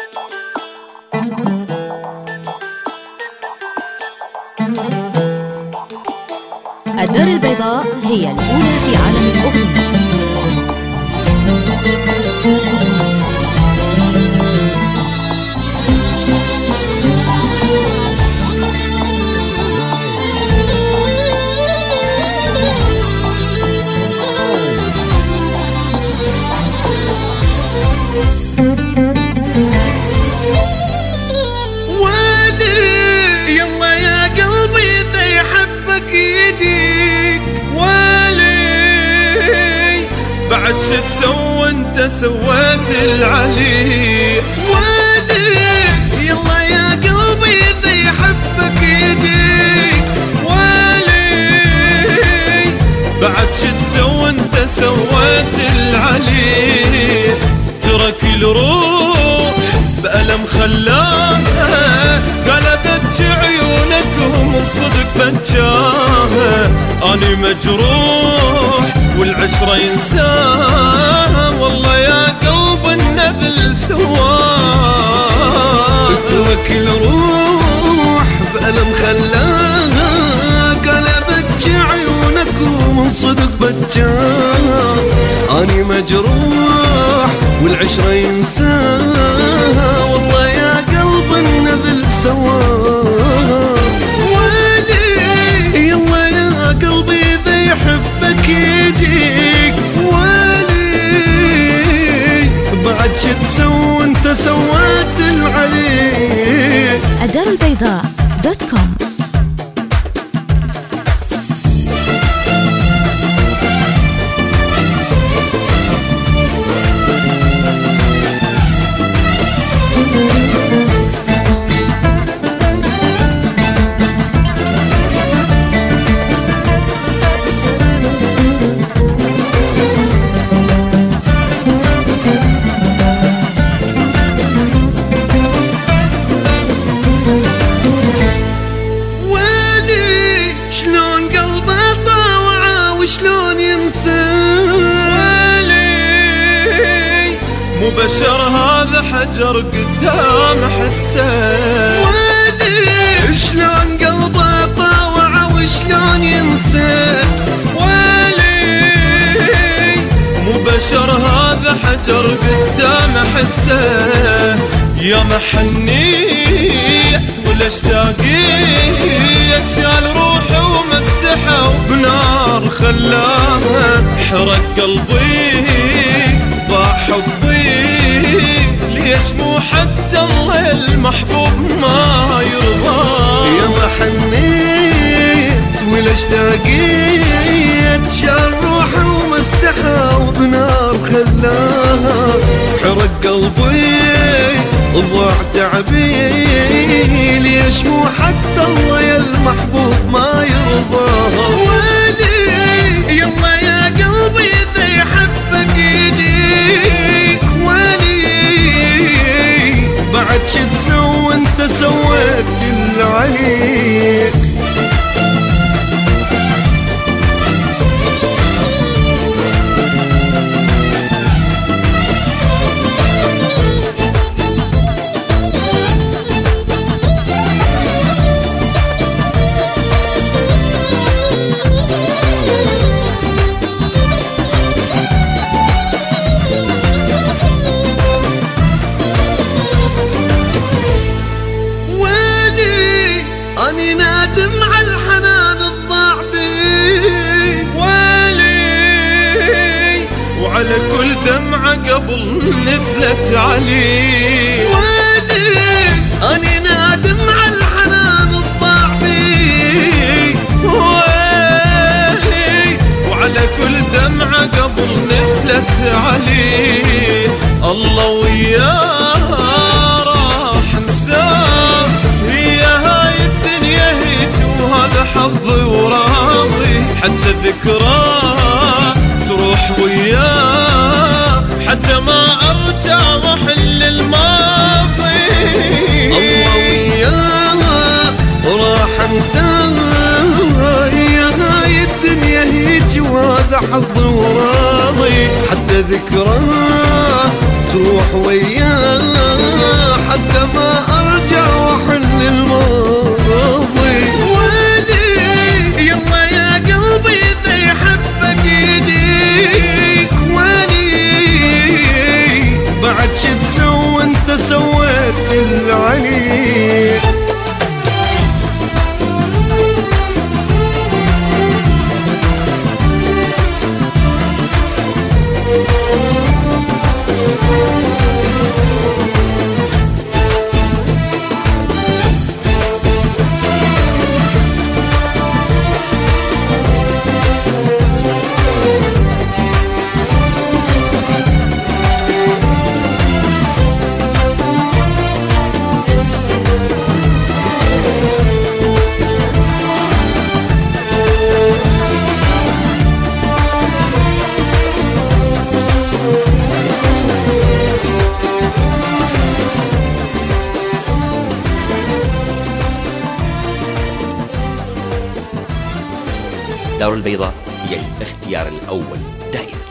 الدار البيضاء هي الأولى في عالم الأغنية. بعد شو تسوى انت سويت العلي والي يلا يا قلبي اذا يحبك يجيك والي بعد شو تسوى انت سويت العلي ترك الروح بألم خلاها قلبت عيونك ومن صدق بجاها اني مجروح والعشرة ينساها والله يا قلب النذل سواه ترك الروح بألم خلاها قلبت عيونك ومن صدق بجاها اني مجروح والعشرة ينساها والله يا قلب النذل سواه ويلي يلا يا قلبي اذا يحبك يجيك ويلي بعد شو تسوى انت سويت العلي. الدار البيضاء .com. مو بشر هذا حجر قدام حسه ويلي شلون قلبه طاوع وشلون ينسى ويلي مو بشر هذا حجر قدام حسه يا محنيت ولا اشتاقيت شال روحي وما استحى وبنار خلاها حرق قلبي ضاع حبي ليش مو حتى الله المحبوب ما يرضى يا محنيت ولا اشتاقيت شال روحي وما استحى وبنار خلاها حرق قلبي ضاع تعبي ليش مو حتى الله يا المحبوب ما يرضاها ويلي يلا يا قلبي اذا يحبك يجيك ويلي بعد شو تسوى انت سويت العليك. أني نادم على الحنان الضاع بي ويلي وعلى كل دمعة قبل نزلت علي ويلي أني نادم على الحنان الضاع بي ويلي وعلى كل دمعة قبل نزلت علي الله وياه راح انساه هي هاي الدنيا هيج وهذا حظي وراضي حتى ذكراه تروح وياه حتى ما ارجع واحل الماضي الله وياه راح انساه هي هاي الدنيا هيج وهذا حظي وراضي حتى ذكراه تروح وياه دار البيضاء هي الاختيار الأول دائما.